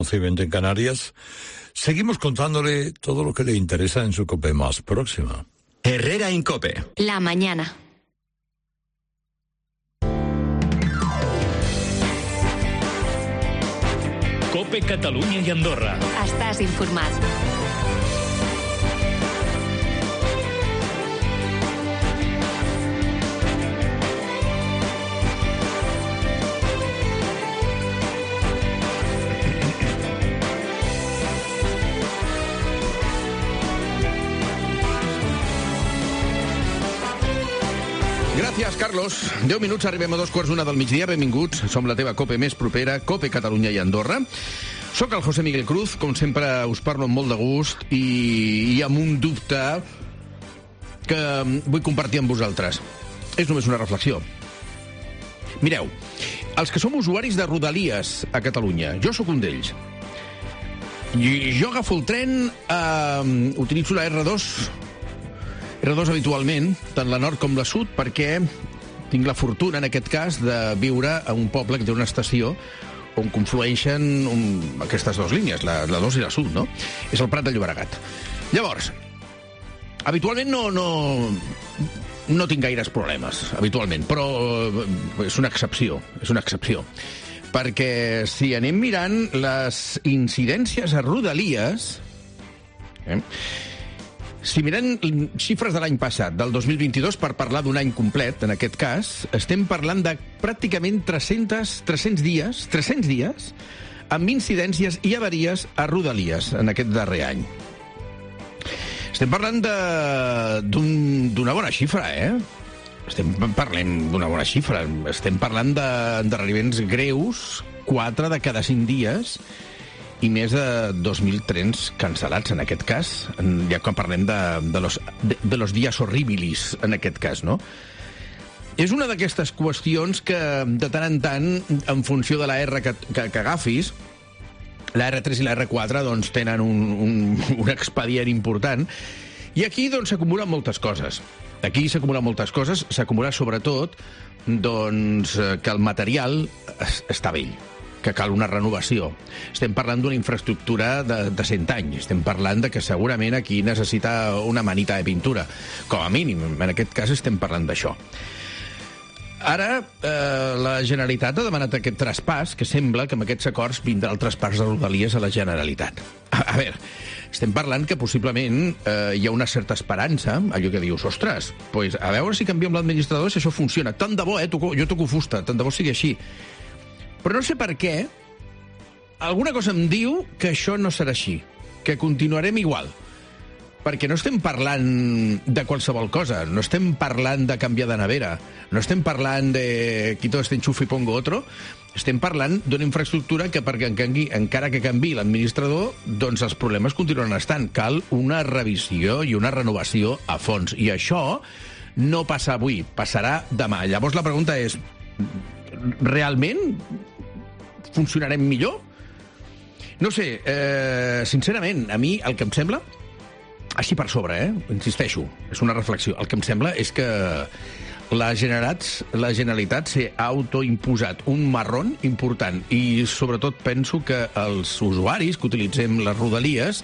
11:20 en Canarias. Seguimos contándole todo lo que le interesa en su COPE más próxima. Herrera en COPE. La mañana. COPE Catalunya i Andorra. Estàs informat. Gràcies, Carlos. 10 minuts, arribem a 2:15 del migdia. Benvinguts. Som la teva COPE més propera, COPE Catalunya i Andorra. Soc el José Miguel Cruz, com sempre us parlo amb molt de gust i amb un dubte que vull compartir amb vosaltres. És només una reflexió. Mireu, els que som usuaris de Rodalies a Catalunya, jo sóc un d'ells. Jo agafo el tren, utilitzo la R2 habitualment, tant la nord com la sud, perquè tinc la fortuna, en aquest cas, de viure a un poble que té una estació on conflueixen aquestes dues línies, la 2 i la sud, no? És el Prat de Llobregat. Llavors, habitualment no tinc gaires problemes, habitualment, però és una excepció, perquè si anem mirant les incidències a Rodalies, si mirem xifres de l'any passat, del 2022, per parlar d'un any complet, en aquest cas, estem parlant de pràcticament 300 dies amb incidències i avaries a Rodalies en aquest darrer any. Estem parlant d'una bona xifra, Estem parlant d'endarreriments greus, 4 de cada 5 dies, i més de 2.000 trens cancel·lats, en aquest cas, ja quan parlem de los días horribilis, en aquest cas, no? És una d'aquestes qüestions que, de tant en tant, en funció de la R que agafis, la R3 i la R4 doncs, tenen un expedient important, i aquí doncs, s'acumulen moltes coses. S'acumula sobretot doncs, que el material està vell, que cal una renovació. Estem parlant d'una infraestructura de 100 anys. Estem parlant de que segurament aquí necessita una manita de pintura. Com a mínim, en aquest cas estem parlant d'això. Ara, la Generalitat ha demanat aquest traspàs, que sembla que amb aquests acords vindrà el traspàs de Rodalies a la Generalitat. A veure, estem parlant que possiblement hi ha una certa esperança, allò que dius, ostres, pues, a veure si canviem l'administrador, si això funciona. Tant de bo, jo toco fusta, tant de bo sigui així. Però no sé per què, alguna cosa em diu que això no serà així, que continuarem igual. Perquè no estem parlant de qualsevol cosa, no estem parlant de canviar de nevera, no estem parlant de quito este enchufe y pongo otro, estem parlant d'una infraestructura que perquè encara que canviï l'administrador, doncs els problemes continuen estant. Cal una revisió i una renovació a fons. I això no passa avui, passarà demà. Llavors la pregunta és, realment funcionarem millor? No sé, sincerament, a mi el que em sembla, així per sobre, insisteixo, és una reflexió, el que em sembla és que la Generalitat s'ha autoimposat un marrón important i sobretot penso que els usuaris que utilitzem les Rodalies,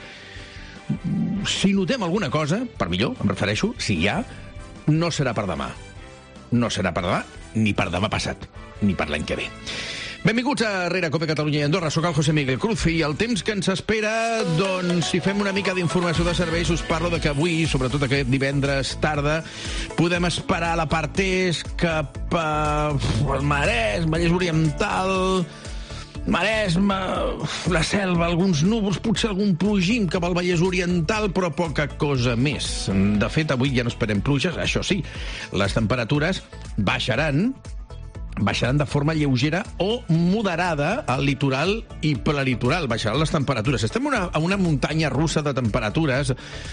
si notem alguna cosa, per millor, em refereixo, si hi ha, no serà per demà. No serà per demà, ni per demà passat, ni per l'any que ve. Benvinguts a Herrera, COPE Catalunya i Andorra. Soc el José Miguel Cruz i el temps que ens espera, doncs, si fem una mica d'informació de serveis, us parlo de que avui, sobretot aquest divendres tarda, podem esperar la part est cap al Maresme, Vallès Oriental, Maresme, la Selva, alguns núvols, potser algun plogim cap al Vallès Oriental, però poca cosa més. De fet, avui ja no esperem pluges, això sí, les temperatures baixaran de forma lleugera o moderada al litoral i prelitoral. Baixaran les temperatures. Estem a una muntanya russa de temperatures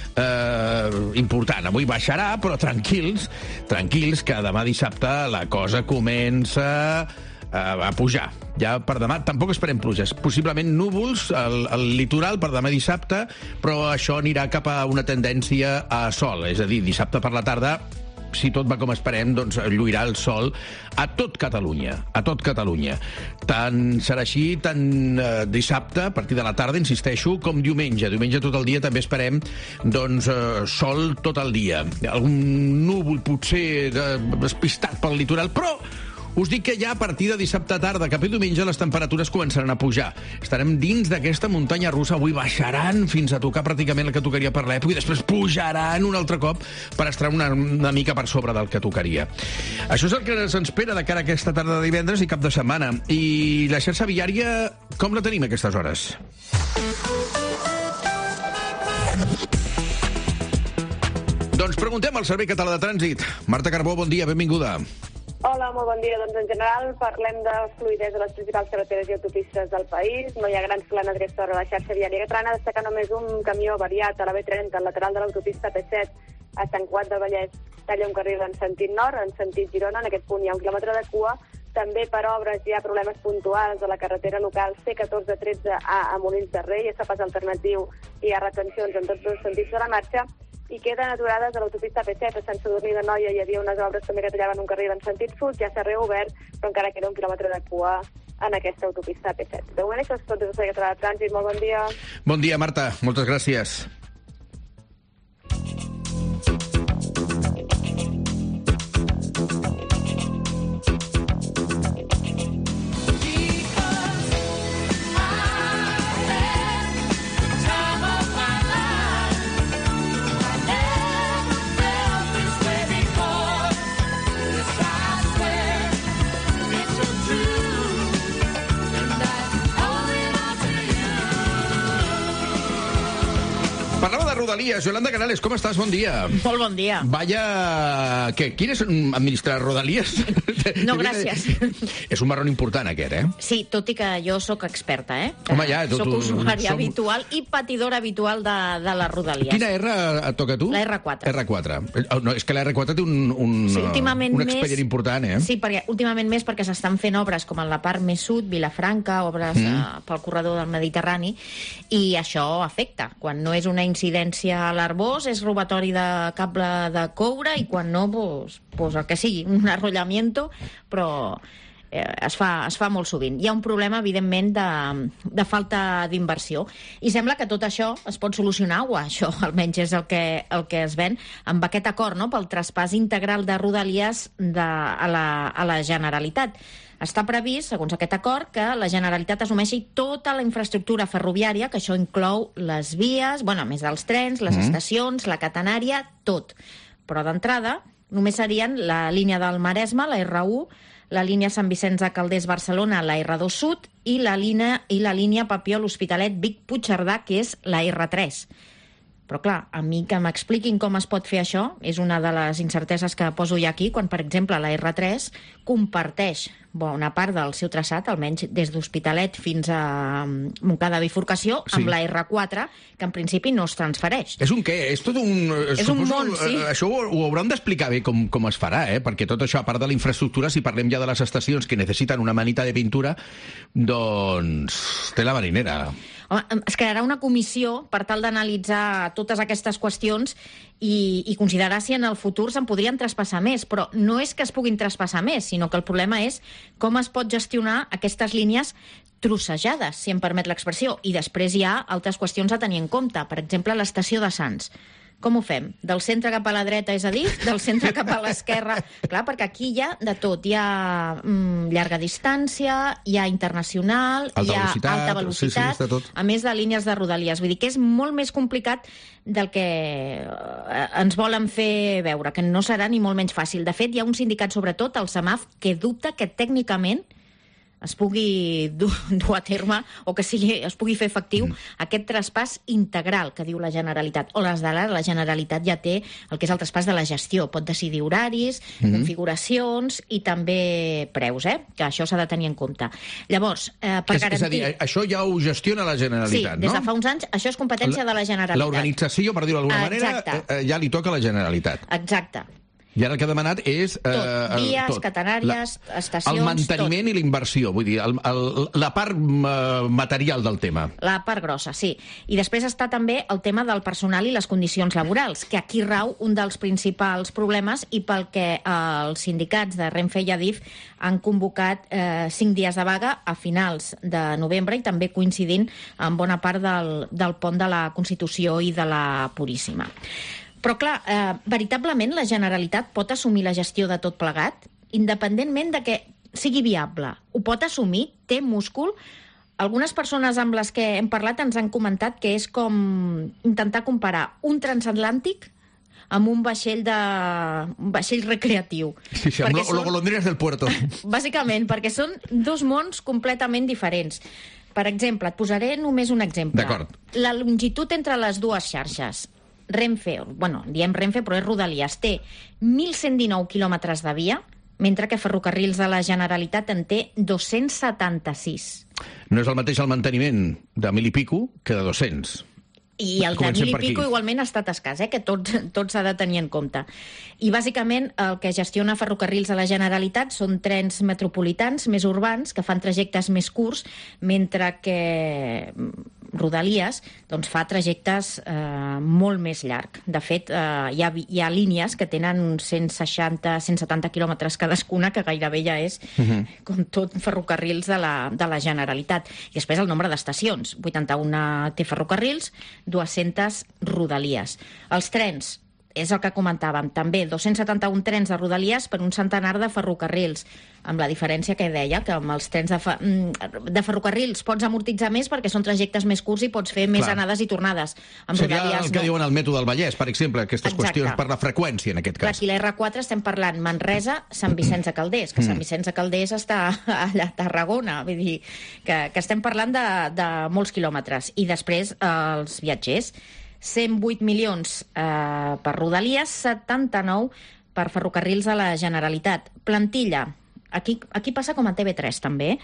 important. Avui baixarà, però tranquils, que demà dissabte la cosa comença a pujar. Ja per demà tampoc esperem pluges. Possiblement núvols al litoral per demà dissabte, però això anirà cap a una tendència a sol. És a dir, dissabte per la tarda si tot va com esperem, doncs lluirà el sol a tot Catalunya, Tant serà així, tant dissabte, a partir de la tarda, insisteixo, com diumenge. Diumenge tot el dia també esperem, doncs, sol tot el dia. Algun núvol potser despistat pel litoral, però us dic que ja a partir de dissabte tarda, cap i diumenge, les temperatures començaran a pujar. Estarem dins d'aquesta muntanya russa. Avui baixaran fins a tocar pràcticament el que tocaria per l'època i després pujaran un altre cop per estar una mica per sobre del que tocaria. Això és el que se'ns espera de cara a aquesta tarda de divendres i cap de setmana. I la xarxa viària, com la tenim a aquestes hores? Doncs preguntem al Servei Català de Trànsit. Marta Carbó, bon dia, benvinguda. Hola, molt bon dia. Doncs en general parlem de fluïdesa a les principals carreteres i autopistes del país. No hi ha grans problemes a aquesta hora a la xarxa viària catalana. Destaca només un camió variat a la B30, al lateral de l'autopista P7, a Sant Cugat del Vallès. Talla un carril en sentit nord, en sentit Girona. En aquest punt hi ha 1 quilòmetre de cua. També per obres hi ha problemes puntuals a la carretera local C1413 a Molins de Rei. És pas alternatiu i hi ha retencions en tots els sentits de la marxa. I queden aturades a l'autopista P7 a Sant Sadurní d'Anoia. Hi havia unes obres també que tallaven un carril en sentit sud, ja s'ha reobert, però encara queda 1 quilòmetre de cua en aquesta autopista P7. De moment això és tot des del Servei Català de Trànsit. Molt bon dia. Bon dia, Marta. Moltes gràcies. Parlava de Rodalies. Yolanda Canales, com estàs? Bon dia. Molt bon dia. Vaya... Qui és administrar Rodalies? No, gràcies. És un marrón important, aquest, Sí, tot i que jo sóc experta, Home, ja, soc usuària habitual i patidora habitual de les Rodalies. Quina R et toca a tu? La R4. R4. No, és que la R4 té un expedient important, Sí, perquè últimament més perquè s'estan fent obres com en la part més sud, Vilafranca, obres pel corredor del Mediterrani, i això afecta. Quan no és una incidència a l'Arbós, és robatori de cable de coure, i quan no, pues el que sigui, un arrollamiento, però es fa molt sovint. Hi ha un problema, evidentment, de falta d'inversió. I sembla que tot això es pot solucionar, o això almenys és el que es ven, amb aquest acord, no?, pel traspàs integral de Rodalies a la Generalitat. Està previst, segons aquest acord, que la Generalitat assumeixi tota la infraestructura ferroviària, que això inclou les vies, a més dels trens, les estacions, la catenària, tot. Però d'entrada només serien la línia del Maresme, la R1, la línia Sant Vicenç de Calders Barcelona, la R2 Sud, i la línia Papiol Hospitalet Vic Puigcerdà, que és la R3. Però, clar, a mi que m'expliquin com es pot fer això és una de les incerteses que poso ja aquí, quan, per exemple, la R3 comparteix bona part del seu traçat, almenys des d'Hospitalet fins a Montcada Bifurcació, amb la R4, que en principi no es transfereix. És un què? És tot un... És un món, sí. Això ho hauran d'explicar bé com es farà, perquè tot això, a part de la infraestructura, si parlem ja de les estacions que necessiten una manita de pintura, doncs té la marinera. Home, es crearà una comissió per tal d'analitzar totes aquestes qüestions i considerar si en el futur se'n podrien traspassar més, però no és que es puguin traspassar més, sinó que el problema és com es pot gestionar aquestes línies trossejades, si em permet l'expressió, i després hi ha altres qüestions a tenir en compte. Per exemple, l'estació de Sants. Com ho fem? Del centre cap a la dreta, és a dir, del centre cap a l'esquerra? Clar, perquè aquí hi ha de tot. Hi ha llarga distància, hi ha internacional, hi ha alta velocitat, a més de línies de Rodalies. Vull dir que és molt més complicat del que ens volen fer veure, que no serà ni molt menys fàcil. De fet, hi ha un sindicat, sobretot, el SAMAF, que dubta que tècnicament es pugui dur a terme o que es pugui fer efectiu aquest traspàs integral que diu la Generalitat. O les d'ara, la Generalitat ja té el que és el traspàs de la gestió. Pot decidir horaris, configuracions i també preus, que això s'ha de tenir en compte. Llavors, per garantir... És a dir, això ja ho gestiona la Generalitat, no? Sí, des de fa uns anys això és competència de la Generalitat. L'organització, per dir-ho d'alguna manera, ja li toca a la Generalitat. Exacte. I ara el que ha demanat és... Tot, vies, catenàries, estacions... El manteniment i la inversió, vull dir, la part material del tema. La part grossa, sí. I després està també el tema del personal i les condicions laborals, que aquí rau un dels principals problemes i pel que els sindicats de Renfe i Adif han convocat 5 dies de vaga a finals de novembre i també coincidint amb bona part del pont de la Constitució i de la Puríssima. Però, clar, veritablement la Generalitat pot assumir la gestió de tot plegat, independentment de que sigui viable. Ho pot assumir? Té múscul? Algunes persones amb les que hem parlat ens han comentat que és com intentar comparar un transatlàntic amb un vaixell recreatiu. Sí, amb los golondrines del puerto. Bàsicament, perquè són dos mons completament diferents. Per exemple, et posaré només un exemple. D'acord. La longitud entre les dues xarxes. Renfe, diem Renfe, però és Rodalies, té 1.119 quilòmetres de via, mentre que Ferrocarrils de la Generalitat en té 276. No és el mateix el manteniment de 1.000 i pico que de 200. I el de 1.000 i pico igualment ha estat escàs, que tot s'ha de tenir en compte. I bàsicament el que gestiona Ferrocarrils de la Generalitat són trens metropolitans més urbans que fan trajectes més curts, mentre que Rodalies fa trajectes molt més llarg. De fet, hi ha línies que tenen uns 160-170 quilòmetres cadascuna, que gairebé ja és com tot Ferrocarrils de la Generalitat. I després el nombre d'estacions. 81 té Ferrocarrils, 200 Rodalies. Els trens, és el que comentàvem, també 271 trens de Rodalies per un centenar de ferrocarrils, amb la diferència que deia, que amb els trens de ferrocarrils pots amortitzar més perquè són trajectes més curts i pots fer més anades i tornades. Amb seria el que diuen el mètode del Vallès, per exemple, aquestes qüestions per la freqüència, en aquest cas. Aquí la R4 estem parlant Manresa, Sant Vicenç de Calders, que Sant Vicenç de Calders està allà a Tarragona, vull dir que estem parlant de molts quilòmetres. I després els viatgers, 108 milions per Rodalies, 79 per Ferrocarrils de la Generalitat. Plantilla, aquí passa com a TV3 també,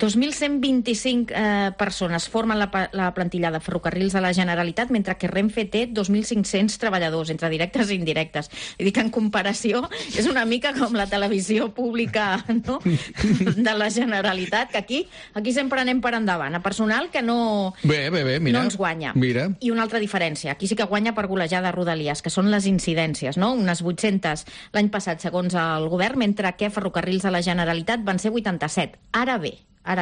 2.125 persones formen la plantilla de Ferrocarrils de la Generalitat, mentre que Renfe té 2.500 treballadors, entre directes i indirectes. Vull dir que en comparació és una mica com la televisió pública, no? De la Generalitat, que aquí sempre anem per endavant. A personal que no ens guanya. Mira. I una altra diferència, aquí sí que guanya per golejada Rodalies, que són les incidències, no? Unes 800 l'any passat, segons el govern, mentre que Ferrocarrils de la Generalitat van ser 87. Ara bé,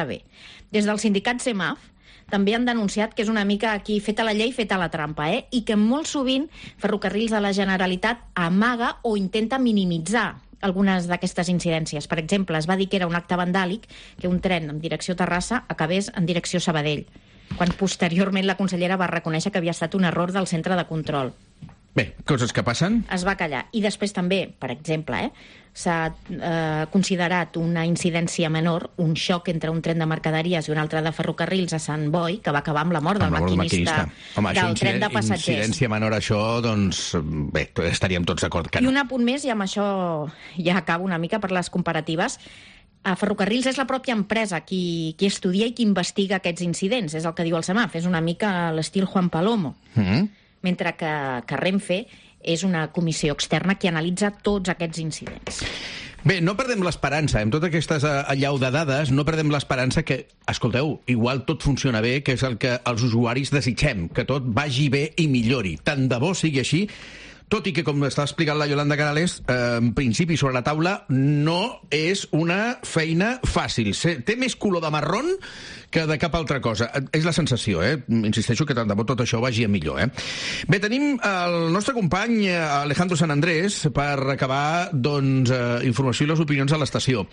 des del sindicat CEMAF també han denunciat que és una mica aquí feta la llei, feta la trampa, i que molt sovint Ferrocarrils de la Generalitat amaga o intenta minimitzar algunes d'aquestes incidències. Per exemple, es va dir que era un acte vandàlic que un tren en direcció Terrassa acabés en direcció Sabadell, quan posteriorment la consellera va reconèixer que havia estat un error del centre de control. Bé, coses que passen. Es va callar. I després també, per exemple, s'ha considerat una incidència menor, un xoc entre un tren de mercaderies i un altre de ferrocarrils a Sant Boi, que va acabar amb la mort del maquinista del tren de passatgers. Incidència menor, això, doncs, bé, estaríem tots d'acord que no. I un apunt més, i amb això ja acabo una mica per les comparatives. A Ferrocarrils és la pròpia empresa qui estudia i qui investiga aquests incidents. És el que diu el CEMAF, és una mica l'estil Juan Palomo. Mentre que Renfe és una comissió externa que analitza tots aquests incidents. Bé, no perdem l'esperança. Amb totes aquestes allau de dades, no perdem l'esperança que, escolteu, igual tot funciona bé, que és el que els usuaris desitgem, que tot vagi bé i millori. Tant de bo sigui així, tot i que, com està explicant la Yolanda Canales, en principi sobre la taula no és una feina fàcil. Té més color de marrón que de cap altra cosa. És la sensació, Insisteixo que tant de bo tot això vagi a millor, Bé, tenim el nostre company Alejandro San Andrés per acabar, doncs, informació i les opinions a l'estació.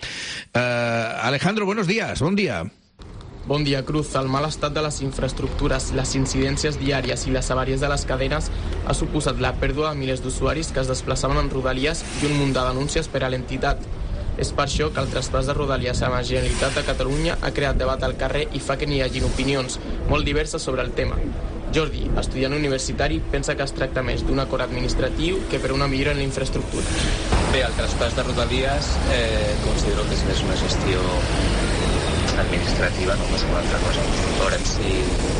Alejandro, buenos días, bon dia. Bon dia, Cruz. El mal estat de les infraestructures, les incidències diàries i les avàries de les cadenes ha suposat la pèrdua de milers d'usuaris que es desplaçaven en Rodalies i un munt de denúncies per a l'entitat. És per això que el traspàs de Rodalies a la Generalitat de Catalunya ha creat debat al carrer i fa que n'hi hagin opinions molt diverses sobre el tema. Jordi, estudiant universitari, pensa que es tracta més d'un acord administratiu que per una millora en la infraestructura. Bé, el traspàs de Rodalies considero que és més una gestió administrativa, no és una altra cosa. Veurem si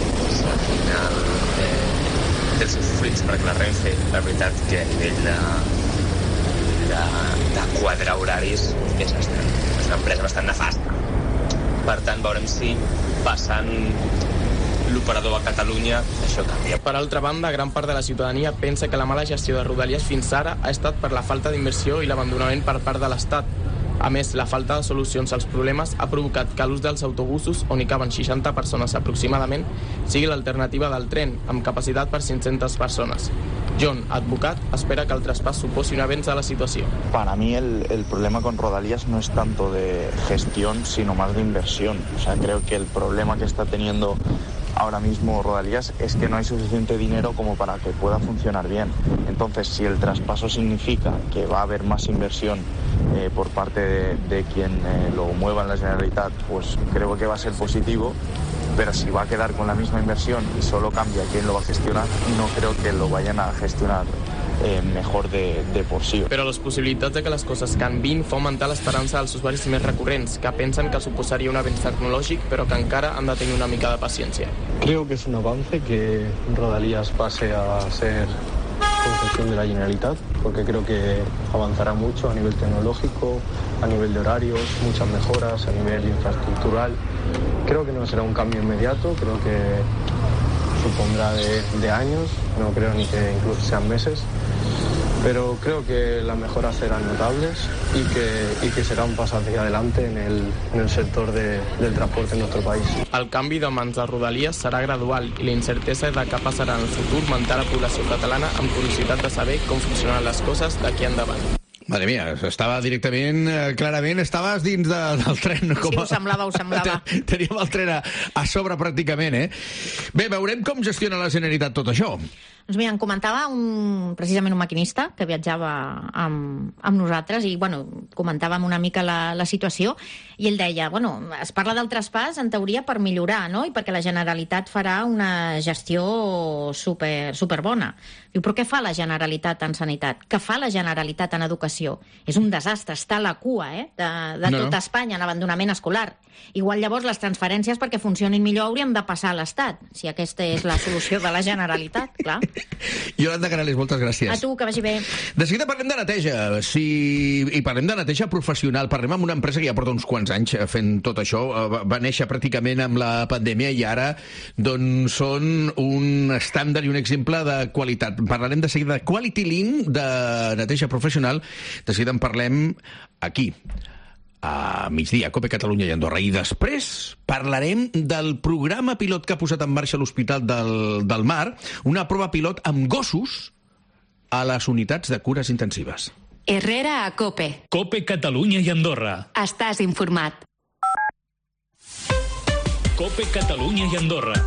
al final té els seus fruits, perquè la Renfe, la veritat que a nivell de quadrar horaris és una empresa bastant nefasta. Per tant, veurem si passant l'operador a Catalunya això canvia. Per altra banda, gran part de la ciutadania pensa que la mala gestió de Rodalies fins ara ha estat per la falta d'inversió i l'abandonament per part de l'Estat. A més, la falta de solucions als problemes ha provocat que l'ús dels autobusos, on hi caben 60 persones aproximadament, sigui l'alternativa del tren, amb capacitat per 500 persones. John, advocat, espera que el traspàs suposi un avenç a la situació. Para mí el problema con Rodalías no es tanto de gestión, sino más de inversión. O sea, creo que el problema que está teniendo ahora mismo Rodalías es que no hay suficiente dinero como para que pueda funcionar bien. Entonces, si el traspaso significa que va a haber más inversión por parte de quien lo mueva en la Generalitat, pues creo que va a ser positivo, pero si va a quedar con la misma inversión y solo cambia quién lo va a gestionar, no creo que lo vayan a gestionar mejor de por sí. Però les possibilitats de que les coses canvin fa augmentar l'esperança dels usuaris més recurrents, que pensen que suposaria un avenç tecnològic, però que encara han de tenir una mica de paciència. Creo que es un avance que Rodalías pase a ser concesión de la Generalitat, porque creo que avanzará mucho a nivel tecnológico, a nivel de horarios, muchas mejoras, a nivel infraestructural. Creo que no será un cambio inmediato, creo que supondrá de años, no creo ni que incluso sean meses, pero creo que las mejoras serán notables y que será un paso hacia adelante en el sector del transporte en nuestro país. El canvi de mans de Rodalies serà gradual i la incertesa de què passarà en el futur manté la població catalana amb curiositat de saber com funcionaran les coses d'aquí endavant. Madre mía, estava directament, clarament, estaves dins del tren. Sí, ho semblava. Teníem el tren a sobre pràcticament, eh? Bé, veurem com gestiona la Generalitat tot això. Doncs mira, em comentava precisament un maquinista que viatjava amb nosaltres i, comentàvem una mica la situació i ell deia, es parla del traspàs en teoria per millorar, no? I perquè la Generalitat farà una gestió super bona. Diu, però què fa la Generalitat en sanitat? Què fa la Generalitat en educació? És un desastre, està a la cua, de tota Espanya en abandonament escolar. Igual llavors les transferències perquè funcionin millor haurien de passar a l'Estat, si aquesta és la solució de la Generalitat, clar. Yolanda Canales, moltes gràcies. A tu, que vagi bé. De seguida parlem de neteja, i parlem de neteja professional. Parlem amb una empresa que ja porta uns quants anys fent tot això. Va néixer pràcticament amb la pandèmia i ara són un estàndard i un exemple de qualitat. Parlarem de seguida de Quality Lean, de neteja professional. De seguida en parlem aquí, a migdia, a Cope Catalunya i Andorra. I després parlarem del programa pilot que ha posat en marxa l'Hospital del Mar, una prova pilot amb gossos a les unitats de cures intensives. Herrera a Cope. Cope Catalunya i Andorra. Estàs informat. Cope Catalunya i Andorra.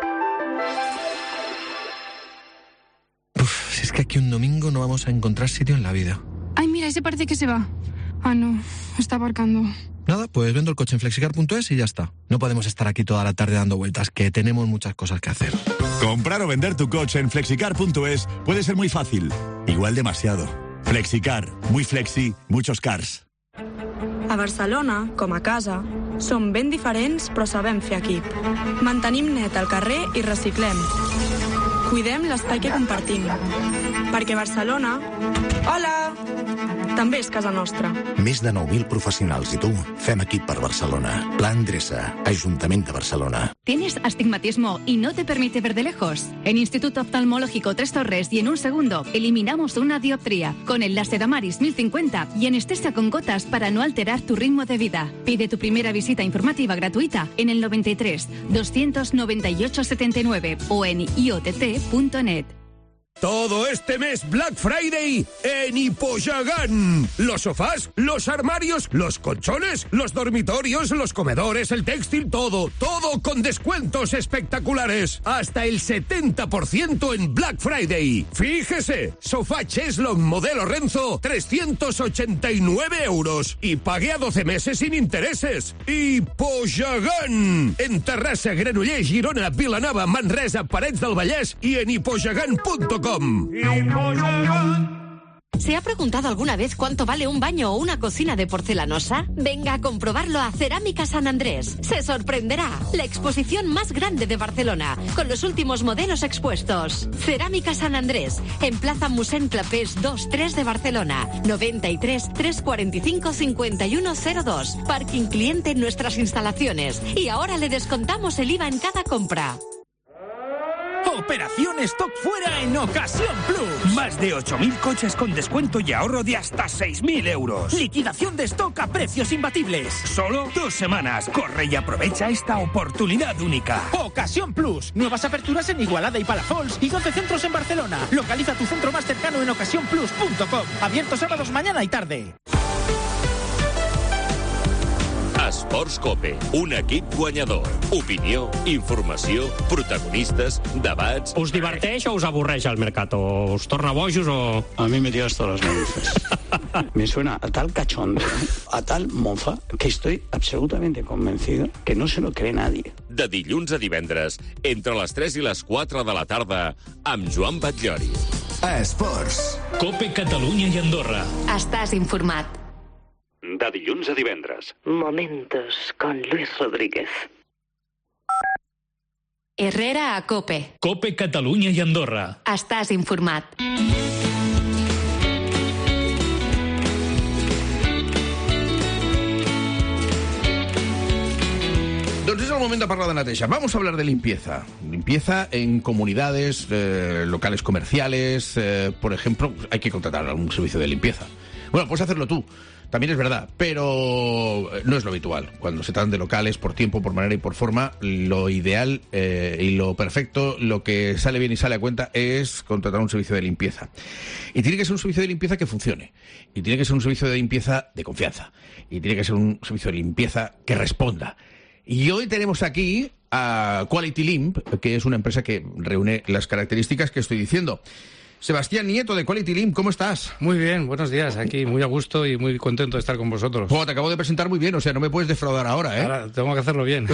Si es que aquí un domingo no vamos a encontrar sitio en la vida. Ay, mira, ese parece que se va. Ah, no, está aparcando. Nada, pues vendo el coche en flexicar.es y ya está. No podemos estar aquí toda la tarde dando vueltas, que tenemos muchas cosas que hacer. Comprar o vender tu coche en flexicar.es puede ser muy fácil, igual demasiado. Flexicar, muy flexi, muchos cars. A Barcelona, com a casa, som ben diferents però sabem fer equip. Mantenim net el carrer i reciclem. Cuidem l'espai que compartim. Perquè Barcelona... Hola! També és casa nostra. Més de 9.000 profesionals i tu fem equip per Barcelona. Pla Endreça, Ajuntament de Barcelona. ¿Tienes astigmatismo y no te permite ver de lejos? En Instituto Oftalmológico Tres Torres y en un segundo eliminamos una dioptría con el láser Amaris 1050 y anestesia con gotas para no alterar tu ritmo de vida. Pide tu primera visita informativa gratuita en el 93 298 79 o en iott.net. Todo este mes Black Friday en Hipoyagan. Los sofás, los armarios, los colchones, los dormitorios, los comedores, el textil, todo con descuentos espectaculares. Hasta el 70% en Black Friday. Fíjese, sofá Cheslong modelo Renzo, 389 euros. Y pague a 12 meses sin intereses. Hipoyagan. En Terrassa, Granollers, Girona, Vilanova, Manresa, Parets del Vallès y en hipoyagan.com. ¿Se ha preguntado alguna vez cuánto vale un baño o una cocina de porcelanosa? Venga a comprobarlo a Cerámica San Andrés. Se sorprenderá. La exposición más grande de Barcelona, con los últimos modelos expuestos. Cerámica San Andrés, en Plaza Mossèn Clapés 2-3 de Barcelona. 93 345 5102. Parking cliente en nuestras instalaciones. Y ahora le descontamos el IVA en cada compra. Operación Stock Fuera en Ocasión Plus. Más de 8.000 coches con descuento y ahorro de hasta 6.000 euros. Liquidación de stock a precios imbatibles. Solo 2 semanas. Corre y aprovecha esta oportunidad única. Ocasión Plus. Nuevas aperturas en Igualada y Palafols y 12 centros en Barcelona. Localiza tu centro más cercano en ocasiónplus.com. Abierto sábados mañana y tarde. Esports Cope, un equip guanyador. Opinió, informació, protagonistes, debats... ¿Us diverteix o us avorreix el mercat? ¿O us torna bojos o...? A mí me dio hasta las narices. Me suena a tal cachondo, a tal mofa, que estoy absolutamente convencido que no se lo cree nadie. De dilluns a divendres, entre les 3 i les 4 de la tarda, amb Joan Batllori. Esports. Cope Catalunya i Andorra. Estàs informat. De dilluns a divendres. Momentos con Luis Rodríguez. Herrera a Cope. Cope Catalunya i Andorra. Estàs informat. Entonces es el momento de hablar de Natasha. Vamos a hablar de limpieza. Limpieza en comunidades, locales comerciales. Por ejemplo, hay que contratar un servicio de limpieza. Bueno, puedes hacerlo tú. También es verdad, pero no es lo habitual. Cuando se tratan de locales, por tiempo, por manera y por forma, lo ideal y lo perfecto, lo que sale bien y sale a cuenta es contratar un servicio de limpieza. Y tiene que ser un servicio de limpieza que funcione. Y tiene que ser un servicio de limpieza de confianza. Y tiene que ser un servicio de limpieza que responda. Y hoy tenemos aquí a Quality Limp, que es una empresa que reúne las características que estoy diciendo. Sebastián Nieto, de Quality Limp, ¿cómo estás? Muy bien, buenos días, aquí muy a gusto y muy contento de estar con vosotros. Oh, te acabo de presentar muy bien, o sea, no me puedes defraudar ahora, ¿eh? Ahora tengo que hacerlo bien.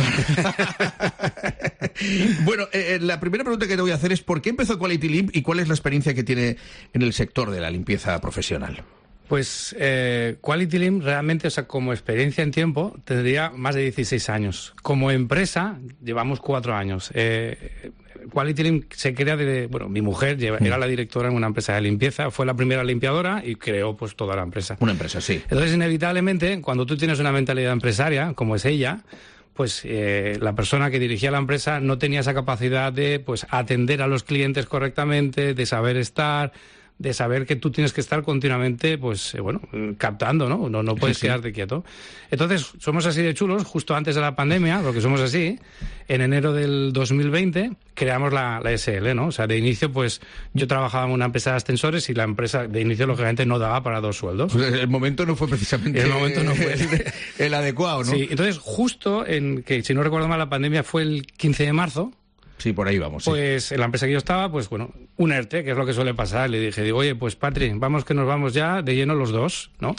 Bueno, la primera pregunta que te voy a hacer es ¿por qué empezó Quality Limp y cuál es la experiencia que tiene en el sector de la limpieza profesional? Pues Quality Limp realmente, o sea, como experiencia en tiempo, tendría más de 16 años. Como empresa, llevamos 4 años. Quality Limp se crea bueno, mi mujer era la directora en una empresa de limpieza, fue la primera limpiadora y creó pues toda la empresa. Una empresa, sí. Entonces, inevitablemente, cuando tú tienes una mentalidad empresaria, como es ella, pues la persona que dirigía la empresa no tenía esa capacidad de pues atender a los clientes correctamente, de saber estar, de saber que tú tienes que estar continuamente, pues, captando, ¿no? No puedes quedarte quieto. Entonces, somos así de chulos, justo antes de la pandemia, porque somos así, en enero del 2020 creamos la SL, ¿no? O sea, de inicio, pues, yo trabajaba en una empresa de ascensores y la empresa de inicio, lógicamente, no daba para 2 sueldos. Pues el momento no fue precisamente el adecuado, ¿no? Sí, entonces, justo que si no recuerdo mal, la pandemia fue el 15 de marzo, sí, por ahí vamos. Pues sí. En la empresa que yo estaba, pues bueno, un ERTE, que es lo que suele pasar. Le dije, oye, pues Patri, vamos que nos vamos ya de lleno los dos, ¿no?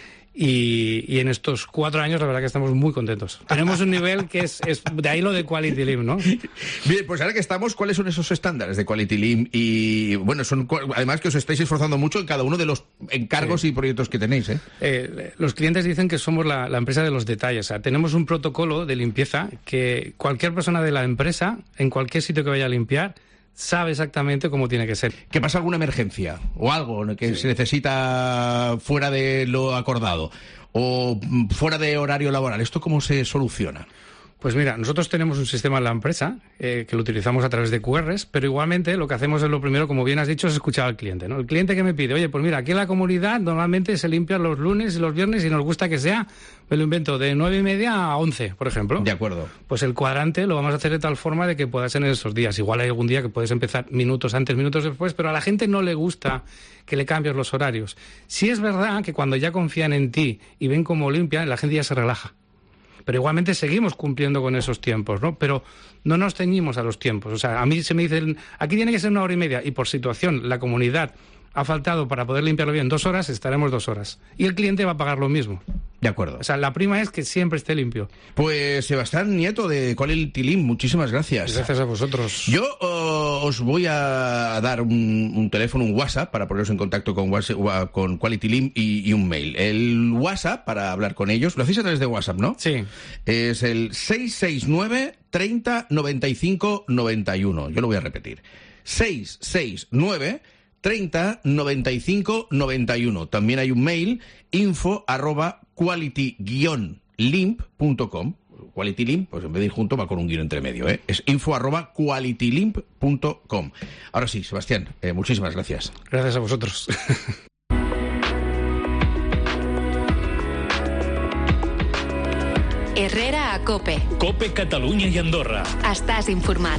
Y en estos 4 años, la verdad que estamos muy contentos. Tenemos un nivel que es de ahí lo de Quality Limp, ¿no? Bien, pues ahora que estamos, ¿cuáles son esos estándares de Quality Limp? Y bueno, son además que os estáis esforzando mucho en cada uno de los encargos y proyectos que tenéis, ¿eh? Los clientes dicen que somos la empresa de los detalles. O sea, tenemos un protocolo de limpieza que cualquier persona de la empresa, en cualquier sitio que vaya a limpiar, sabe exactamente cómo tiene que ser. ¿Que pasa alguna emergencia o algo que se necesita fuera de lo acordado o fuera de horario laboral? ¿Esto cómo se soluciona? Pues mira, nosotros tenemos un sistema en la empresa que lo utilizamos a través de QRs, pero igualmente lo que hacemos es lo primero, como bien has dicho, es escuchar al cliente, ¿no? El cliente que me pide, oye, pues mira, aquí en la comunidad normalmente se limpia los lunes y los viernes y nos gusta que sea, me lo invento, de 9:30 a 11, por ejemplo. De acuerdo. Pues el cuadrante lo vamos a hacer de tal forma de que pueda ser en esos días. Igual hay algún día que puedes empezar minutos antes, minutos después, pero a la gente no le gusta que le cambies los horarios. Sí es verdad que cuando ya confían en ti y ven cómo limpian, la gente ya se relaja. Pero igualmente seguimos cumpliendo con esos tiempos, ¿no? Pero no nos ceñimos a los tiempos. O sea, a mí se me dicen, aquí tiene que ser 1h30 y por situación la comunidad ha faltado para poder limpiarlo bien 2 horas, estaremos 2 horas. Y el cliente va a pagar lo mismo. De acuerdo. O sea, la prima es que siempre esté limpio. Pues Sebastián Nieto de Quality Limp, muchísimas gracias. Gracias a vosotros. Yo os voy a dar un teléfono, un WhatsApp, para poneros en contacto con Quality Limp y un mail. El WhatsApp, para hablar con ellos, lo hacéis a través de WhatsApp, ¿no? Sí. Es el 669 30 95 91. Yo lo voy a repetir. 669 30 95 91. También hay un mail, info@quality-limp.com. Quality Limp, pues en vez de ir junto va con un guión entre medio, ¿eh? Es info@qualitylimp.com. Ahora sí, Sebastián, muchísimas gracias. Gracias a vosotros. Herrera a COPE. COPE Catalunya i Andorra. Estàs informat.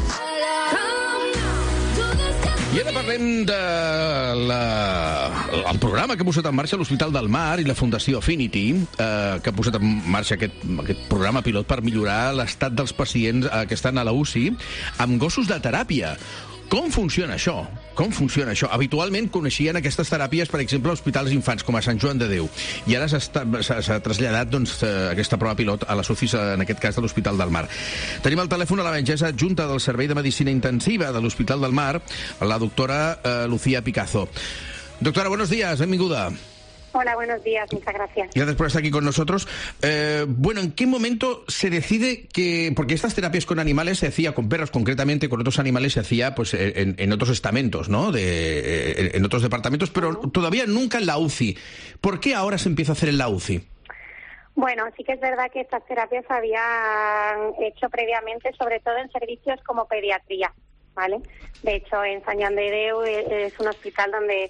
I ara parlem del programa que ha posat en marxa l'Hospital del Mar i la Fundació Affinity, que ha posat en marxa aquest programa pilot per millorar l'estat dels pacients que estan a la UCI amb gossos de teràpia. Com funciona això? Habitualment coneixien aquestes teràpies, per exemple, a hospitals infants, com a Sant Joan de Déu. I ara s'ha traslladat aquesta prova pilot a les UCIs, en aquest cas de l'Hospital del Mar. Tenim al telèfon a la metgessa adjunta del Servei de Medicina Intensiva de l'Hospital del Mar, la doctora Lucía Picazo. Doctora, buenos días, benvinguda. Hola, buenos días, muchas gracias. Gracias por estar aquí con nosotros. Bueno, ¿en qué momento se decide que...? Porque estas terapias con animales se hacía, con perros concretamente, con otros animales se hacía pues en otros estamentos, ¿no? En otros departamentos, pero todavía nunca en la UCI. ¿Por qué ahora se empieza a hacer en la UCI? Bueno, sí que es verdad que estas terapias se habían hecho previamente, sobre todo en servicios como pediatría, ¿vale? De hecho, en Sant Joan de Déu es un hospital donde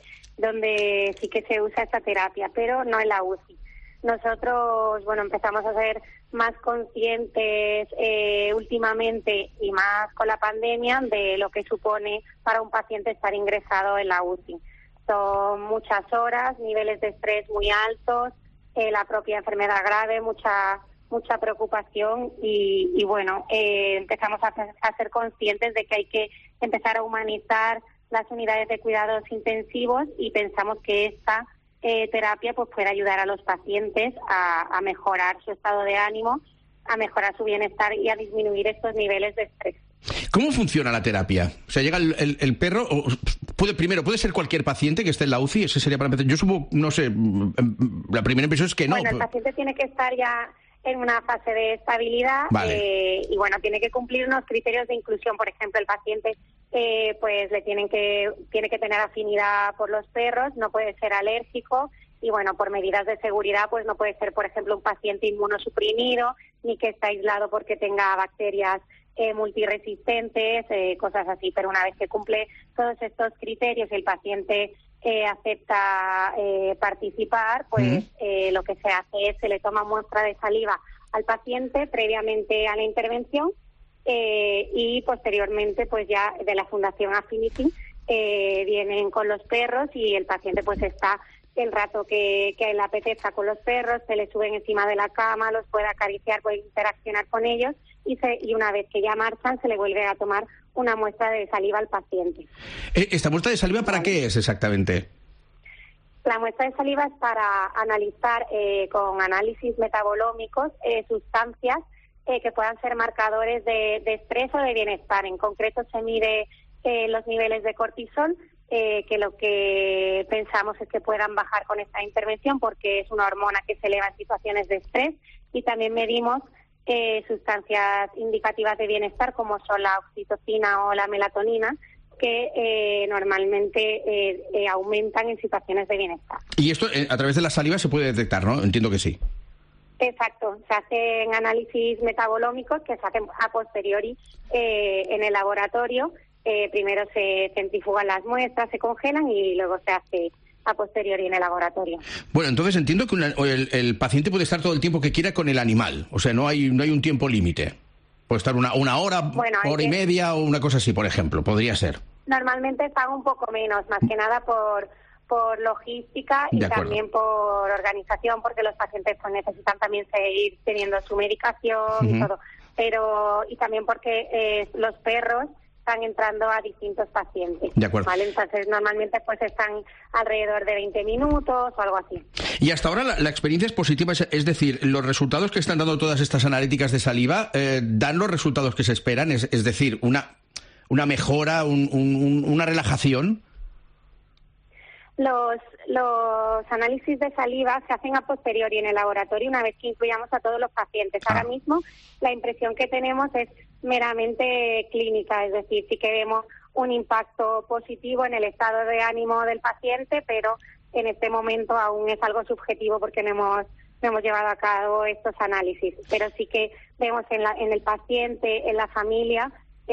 sí que se usa esta terapia, pero no en la UCI. Nosotros, bueno, empezamos a ser más conscientes últimamente y más con la pandemia de lo que supone para un paciente estar ingresado en la UCI. Son muchas horas, niveles de estrés muy altos, la propia enfermedad grave, mucha preocupación y bueno, empezamos a ser conscientes de que hay que empezar a humanizar las unidades de cuidados intensivos y pensamos que esta terapia pues puede ayudar a los pacientes a mejorar su estado de ánimo, a mejorar su bienestar y a disminuir estos niveles de estrés. ¿Cómo funciona la terapia? O sea, llega el perro, o puede ser cualquier paciente que esté en la UCI, ese sería para empezar. Yo supongo, no sé, la primera impresión es que no. Bueno, el paciente tiene que estar ya en una fase de estabilidad, vale. Y bueno, tiene que cumplir unos criterios de inclusión. Por ejemplo, el paciente pues tiene que tener afinidad por los perros, no puede ser alérgico y bueno, por medidas de seguridad pues no puede ser, por ejemplo, un paciente inmunosuprimido ni que está aislado porque tenga bacterias multiresistentes, cosas así. Pero una vez que cumple todos estos criterios y el paciente acepta participar, pues lo que se hace es se le toma muestra de saliva al paciente previamente a la intervención y posteriormente pues ya de la Fundación Affinity vienen con los perros y el paciente pues está el rato que le apetezca con los perros, se le suben encima de la cama, los puede acariciar, puede interaccionar con ellos y una vez que ya marchan se le vuelve a tomar una muestra de saliva al paciente. ¿Esta muestra de saliva para qué es exactamente? La muestra de saliva es para analizar con análisis metabolómicos sustancias que puedan ser marcadores de estrés o de bienestar. En concreto se mide los niveles de cortisol, que lo que pensamos es que puedan bajar con esta intervención porque es una hormona que se eleva en situaciones de estrés, y también medimos sustancias indicativas de bienestar como son la oxitocina o la melatonina, que normalmente aumentan en situaciones de bienestar. Y esto a través de la saliva se puede detectar, ¿no? Entiendo que sí. Exacto, se hacen análisis metabolómicos que se hacen a posteriori en el laboratorio. Primero se centrifugan las muestras, se congelan y luego se hace a posteriori en el laboratorio. Bueno, entonces entiendo que el paciente puede estar todo el tiempo que quiera con el animal, o sea, no hay un tiempo límite. Puede estar una hora, bueno, hora y media o una cosa así, por ejemplo, podría ser. Normalmente están un poco menos, más que nada por logística y también por organización, porque los pacientes pues necesitan también seguir teniendo su medicación y todo. Y también porque los perros están entrando a distintos pacientes. De acuerdo. ¿Vale? Entonces, normalmente pues están alrededor de 20 minutos o algo así. Y hasta ahora la experiencia es positiva, es decir, los resultados que están dando todas estas analíticas de saliva dan los resultados que se esperan, es decir, una mejora, una relajación. Los análisis de saliva se hacen a posteriori en el laboratorio una vez que incluyamos a todos los pacientes. Ahora mismo la impresión que tenemos es meramente clínica, es decir, sí que vemos un impacto positivo en el estado de ánimo del paciente, pero en este momento aún es algo subjetivo porque no hemos llevado a cabo estos análisis. Pero sí que vemos en el paciente, en la familia,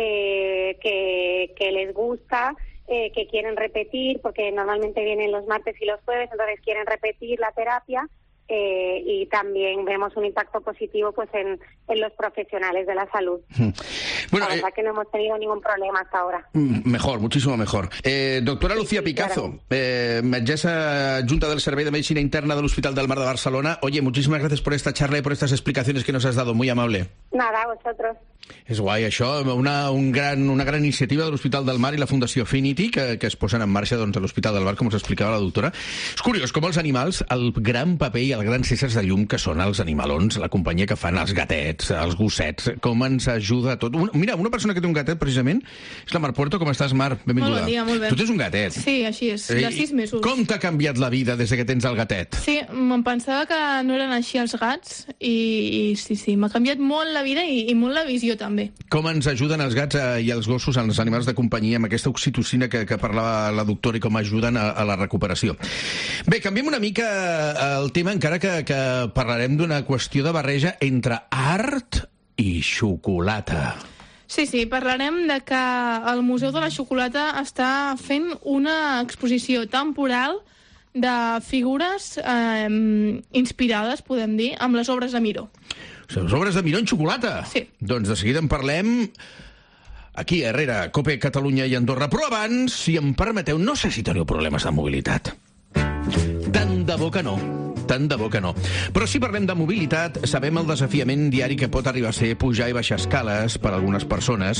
que les gusta, que quieren repetir, porque normalmente vienen los martes y los jueves, entonces quieren repetir la terapia, y también vemos un impacto positivo pues en los profesionales de la salud. Bueno, la verdad que no hemos tenido ningún problema hasta ahora. Mejor, muchísimo mejor. Doctora Lucía Picazo, metgessa adjunta del Servei de Medicina Interna del Hospital del Mar de Barcelona. Oye, muchísimas gracias por esta charla y por estas explicaciones que nos has dado, muy amable. Nada, a vosotros. És guai, això, una gran iniciativa de l'Hospital del Mar i la Fundació Affinity, que es posen en marxa doncs, a l'Hospital del Mar, com us explicava la doctora. És curiós com els animals, el gran paper i el gran césar de llum que són els animalons, la companyia que fan els gatets, els gossets, com ens ajuda a tot. Mira, una persona que té un gatet, precisament, és la Mar Puerto. Com estàs, Mar? Benvinguda. Molt bon dia, molt bé. Tu tens un gatet. Sí, així és, de 6 mesos. Com t'ha canviat la vida des que tens el gatet? Sí, em pensava que no eren així els gats, i sí, m'ha canviat molt la vida i molt la visió, també. Com ens ajuden els gats i els gossos, els animals de companyia, amb aquesta oxitocina que parlava la doctora i com ajuden a la recuperació. Bé, canviem una mica el tema, encara que parlarem d'una qüestió de barreja entre art i xocolata. Sí, parlarem de que el Museu de la Xocolata està fent una exposició temporal de figures inspirades, podem dir, amb les obres de Miró. Les obres de Miró en xocolata? Sí. Doncs de seguida en parlem aquí, a Herrera, COPE, Catalunya i Andorra. Però abans, si em permeteu, no sé si teniu problemes de mobilitat. Tant de bo que no. Tant de bo que no. Però si parlem de mobilitat, sabem el desafiament diari que pot arribar a ser pujar i baixar escales per a algunes persones.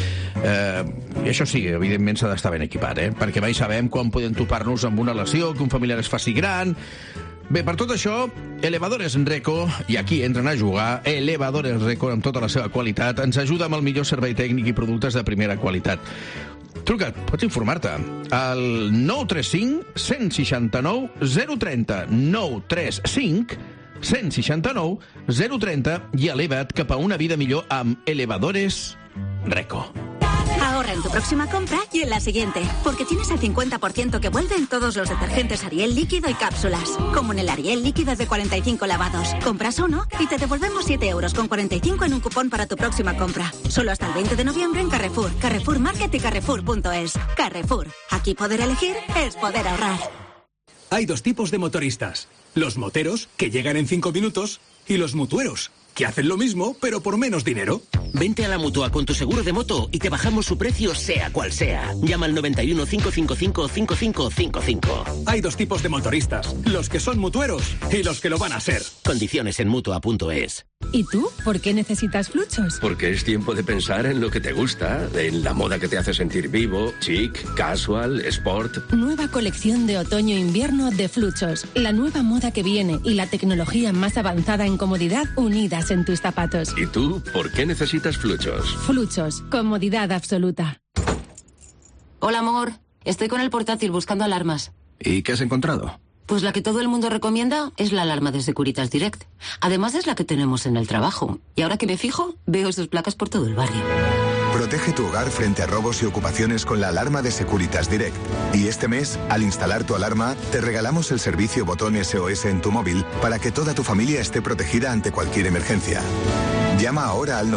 I això sí, evidentment s'ha d'estar ben equipat, perquè mai sabem quan podem topar-nos amb una lesió, que un familiar es faci gran. Bé, per tot això, Elevadores Reco, i aquí entren a jugar, Elevadores Reco, amb tota la seva qualitat, ens ajuda amb el millor servei tècnic i productes de primera qualitat. Truca't, pots informar-te al 935 169 030, 935 169 030 i eleva't cap a una vida millor amb Elevadores Reco. Ahorra en tu próxima compra y en la siguiente, porque tienes el 50% que vuelve en todos los detergentes Ariel líquido y cápsulas, como en el Ariel líquido de 45 lavados. Compras uno y te devolvemos 7,45 € en un cupón para tu próxima compra. Solo hasta el 20 de noviembre en Carrefour, Carrefour Market y Carrefour.es. Carrefour, aquí poder elegir es poder ahorrar. Hay dos tipos de motoristas: los moteros, que llegan en 5 minutos, y los mutueros, que hacen lo mismo, pero por menos dinero. Vente a la Mutua con tu seguro de moto y te bajamos su precio sea cual sea. Llama al 91 555 5555. Hay dos tipos de motoristas: los que son mutueros y los que lo van a ser. Condiciones en Mutua.es. ¿Y tú? ¿Por qué necesitas Fluchos? Porque es tiempo de pensar en lo que te gusta, en la moda que te hace sentir vivo, chic, casual, sport. Nueva colección de otoño-invierno de Fluchos. La nueva moda que viene y la tecnología más avanzada en comodidad unidas en tus zapatos. ¿Y tú? ¿Por qué necesitas Fluchos? Fluchos. Comodidad absoluta. Hola, amor. Estoy con el portátil buscando alarmas. ¿Y qué has encontrado? Pues la que todo el mundo recomienda es la alarma de Securitas Direct. Además es la que tenemos en el trabajo. Y ahora que me fijo, veo sus placas por todo el barrio. Protege tu hogar frente a robos y ocupaciones con la alarma de Securitas Direct. Y este mes, al instalar tu alarma, te regalamos el servicio botón SOS en tu móvil para que toda tu familia esté protegida ante cualquier emergencia. Llama ahora al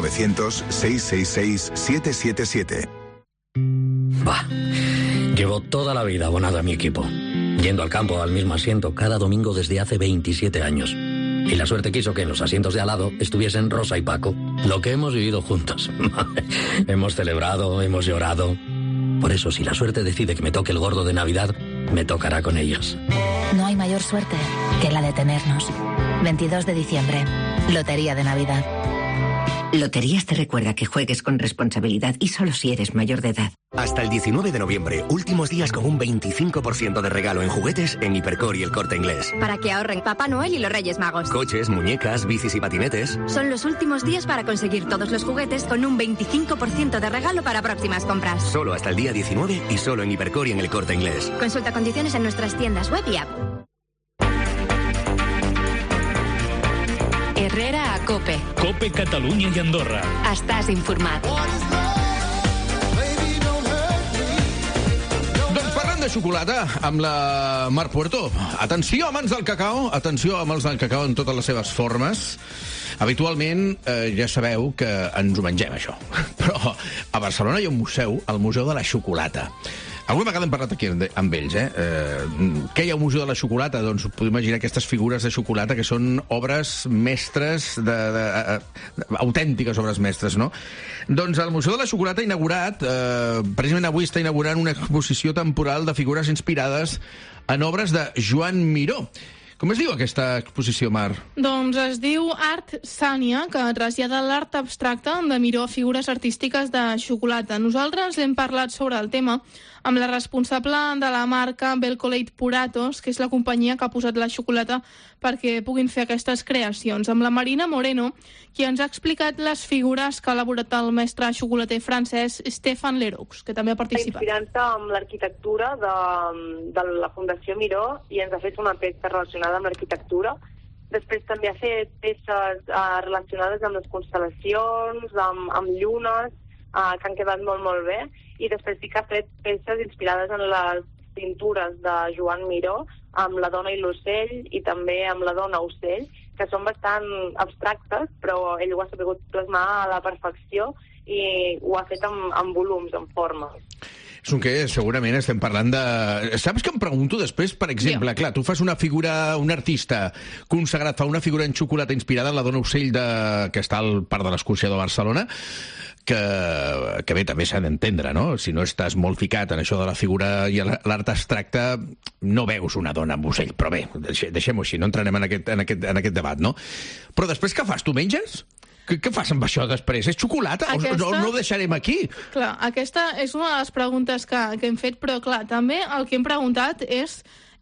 900-666-777. Bah, llevo toda la vida abonado a mi equipo, yendo al campo al mismo asiento cada domingo desde hace 27 años. Y la suerte quiso que en los asientos de al lado estuviesen Rosa y Paco, lo que hemos vivido juntos. Hemos celebrado, hemos llorado. Por eso, si la suerte decide que me toque el gordo de Navidad, me tocará con ellos. No hay mayor suerte que la de tenernos. 22 de diciembre, Lotería de Navidad. Loterías te recuerda que juegues con responsabilidad y solo si eres mayor de edad. Hasta el 19 de noviembre, últimos días con un 25% de regalo en juguetes en Hipercor y El Corte Inglés. Para que ahorren Papá Noel y los Reyes Magos. Coches, muñecas, bicis y patinetes. Son los últimos días para conseguir todos los juguetes con un 25% de regalo para próximas compras. Solo hasta el día 19 y solo en Hipercor y en El Corte Inglés. Consulta condiciones en nuestras tiendas web y app. Herrera a COPE. COPE Catalunya i Andorra. Estàs informat. Doncs parlant de xocolata, amb la Mar Puerto. Atenció, amants del cacau. Atenció, amants del cacau en totes les seves formes. Habitualment, ja sabeu que ens ho mengem, això. Però a Barcelona hi ha un museu, el Museu de la Xocolata. Alguna vegada hem parlat aquí amb ells, Què hi ha al Museu de la Xocolata? Doncs podem imaginar aquestes figures de xocolata que són obres mestres, autèntiques obres mestres, no? Doncs el Museu de la Xocolata ha inaugurat, precisament avui està inaugurant una exposició temporal de figures inspirades en obres de Joan Miró. Com es diu aquesta exposició, Mar? Doncs es diu Art Sània, que trasllada l'art abstracte de Miró a figures artístiques de xocolata. Nosaltres hem parlat sobre el tema amb la responsable de la marca Belcolate Puratos, que és la companyia que ha posat la xocolata perquè puguin fer aquestes creacions. Amb la Marina Moreno, qui ens ha explicat les figures que ha elaborat el mestre xocolater francès Stéphane Leroux, que també ha participat. Inspirant-se amb l'arquitectura de la Fundació Miró, i ens ha fet una peça relacionada amb l'arquitectura. Després també ha fet peces relacionades amb les constel·lacions, amb llunes, que han quedat molt, molt bé. I després sí que ha fet peces inspirades en les pintures de Joan Miró, amb la dona i l'ocell i també amb la dona ocell, que són bastant abstractes, però ell ho ha sabut plasmar a la perfecció i ho ha fet amb volums, amb formes. És un que segurament estem parlant de... Saps què em pregunto després? Per exemple, clar, tu fas una figura, un artista consagrat fa una figura en xocolata inspirada en la dona ocell que està al Parc de l'Escorxador de Barcelona, que bé, també s'ha d'entendre, no? Si no estàs molt ficat en això de la figura i l'art abstracte, no veus una dona amb ocell. Però bé, deixem-ho així, no entrarem en aquest debat, no? Però després què fas? Tu menges? Què fas amb això després? És xocolata? O no ho deixarem aquí? Clar, aquesta és una de les preguntes que hem fet, però clar, també el que hem preguntat és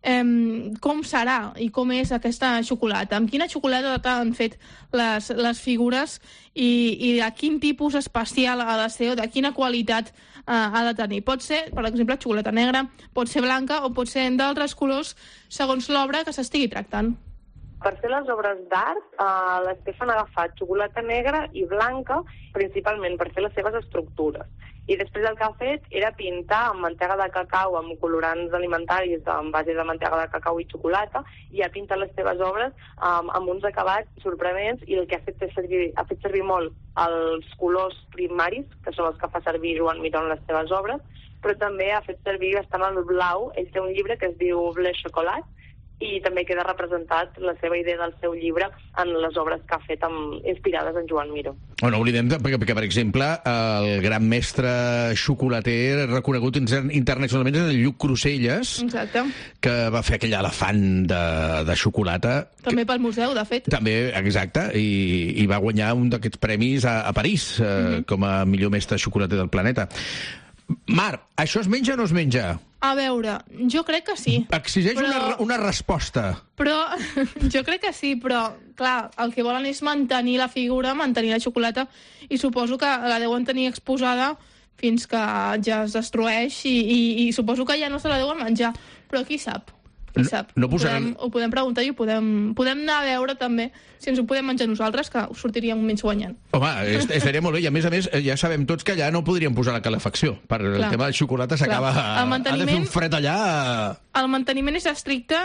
com serà i com és aquesta xocolata, amb quina xocolata han fet les figures i de quin tipus especial ha de ser o de quina qualitat ha de tenir. Pot ser, per exemple, xocolata negra, pot ser blanca o pot ser d'altres colors segons l'obra que s'estigui tractant. Per fer les obres d'art, l'Estefan ha agafat xocolata negra i blanca, principalment per fer les seves estructures. I després el que ha fet era pintar amb mantega de cacau, amb colorants alimentaris en base de mantega de cacau i xocolata, i ha pintat les seves obres amb uns acabats sorprenents, i el que ha fet servir molt els colors primaris, que són els que fa servir Joan Miró en les seves obres, però també ha fet servir bastant el blau. Ell té un llibre que es diu Bleu Chocolat, i també queda representat la seva idea del seu llibre en les obres que ha fet inspirades en Joan Miró. No oblidem que, per exemple, el gran mestre xocolater reconegut internacionalment és el Lluc Cruselles, exacte, que va fer aquell elefant de xocolata. També pel museu, de fet. També, exacte, i va guanyar un d'aquests premis a París, com a millor mestre xocolater del planeta. Mar, això es menja o no es menja? A veure, jo crec que sí. Exigeix una resposta. Però jo crec que sí, però, clar, el que volen és mantenir la figura, mantenir la xocolata, i suposo que la deuen tenir exposada fins que ja es destrueix i suposo que ja no se la deuen menjar. Però qui sap? Qui sap? No posaran... Ho podem preguntar i ho podem anar a veure també si ens ho podem menjar nosaltres, que ho sortiríem menys guanyant. Home, estaria molt bé. I a més, ja sabem tots que allà no podríem posar la calefacció. Per el tema de xocolata s'acaba... Ha de fer un fred allà... El manteniment és estricte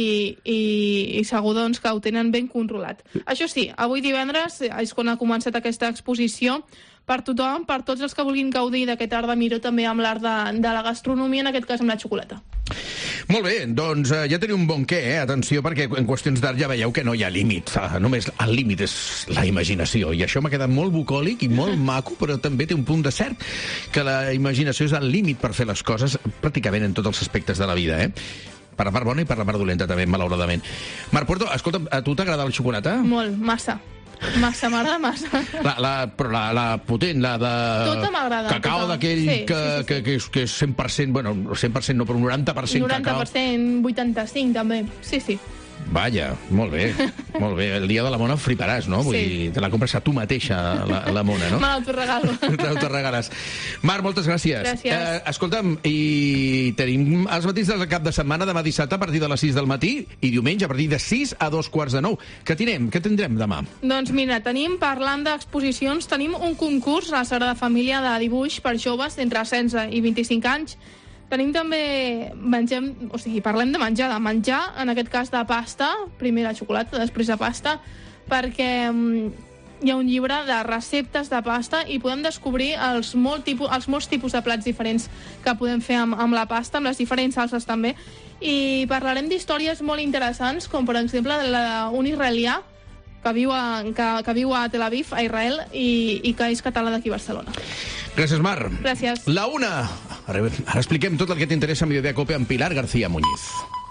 i segur doncs, que ho tenen ben controlat. Això sí, avui divendres és quan ha començat aquesta exposició per tothom, per tots els que vulguin gaudir d'aquest art de Miró, també amb l'art de la gastronomia, en aquest cas amb la xocolata. Molt bé, doncs ja teniu un bon què, atenció, perquè en qüestions d'art ja veieu que no hi ha límit, només el límit és la imaginació, i això m'ha quedat molt bucòlic i molt maco, però també té un punt de cert, que la imaginació és el límit per fer les coses pràcticament en tots els aspectes de la vida, per la part bona i per la part dolenta també, malauradament. Mar Puerto, escolta, a tu t'agrada la xocolata? Molt, massa. Massa, m'agrada massa. Però la potent, la de... Tota m'agrada. Cacau d'aquell que és 100%, bueno, 100% no, però un 90% cacau. 90%, 85% també, sí. Vaja, molt bé, molt bé. El dia de la mona fliparàs, no? Vull dir, te la compres a tu mateixa, la mona, no? Me l'autoregalo. T'autoregales. Marc, moltes gràcies. Gràcies. Escolta'm, i tenim els matins del cap de setmana, demà dissabte a partir de les 6 del matí i diumenge a partir de 6 a 2:45. Què tindrem demà? Doncs mira, parlant d'exposicions, tenim un concurs a la Sagrada Família de dibuix per joves entre 16 i 25 anys. Tenim també, parlem de menjar, en aquest cas de pasta, primer la xocolata, després de pasta, perquè hi ha un llibre de receptes de pasta i podem descobrir els molts tipus de plats diferents que podem fer amb la pasta, amb les diferents salses també, i parlarem d'històries molt interessants, com per exemple la d'un israelià que viu a Tel Aviv, a Israel, i que és català d'aquí a Barcelona. Gràcies, Mar. Gràcies. La una. Ara expliquem tot el que t'interessa a Mediodía Cope amb Pilar García Muñiz.